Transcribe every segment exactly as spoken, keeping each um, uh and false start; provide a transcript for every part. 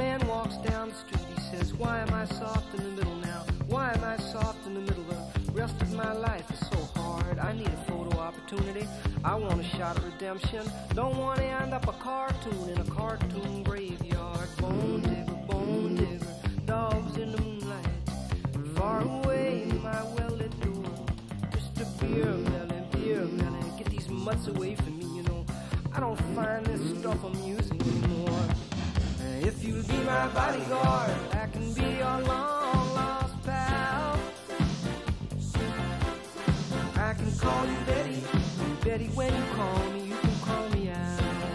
man walks down the street, he says, why am I soft in the middle now? Why am I soft in the middle? The rest of my life is so hard. I need a photo opportunity. I want a shot at redemption. Don't want to end up a cartoon in a cartoon graveyard. Bone digger, bone digger, dogs in the moonlight. Far away, my well-lit door. Just a beer melon, beer melon. Get these mutts away from me, you know. I don't find this stuff amusing anymore. If you'll be my bodyguard, I can be your long-lost pal. I can call you Betty, Betty, when you call me, you can call me out.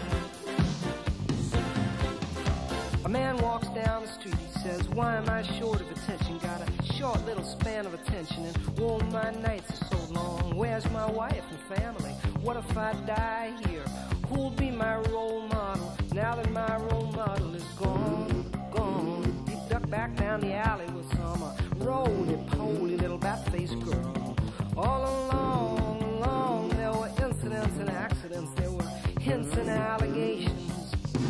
A man walks down the street, he says, why am I short of attention? Got a short little span of attention, and oh, my nights are so long. Where's my wife and family? What if I die here? Who'll be my role model now that my role model is gone, gone? He ducked back down the alley with some uh, roly-poly little bat-faced girl. All along, along, there were incidents and accidents. There were hints and allegations.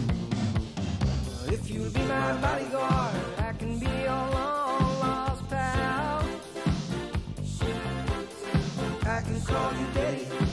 If you'll be my bodyguard, I can be your long-lost pal. I can call you Betty,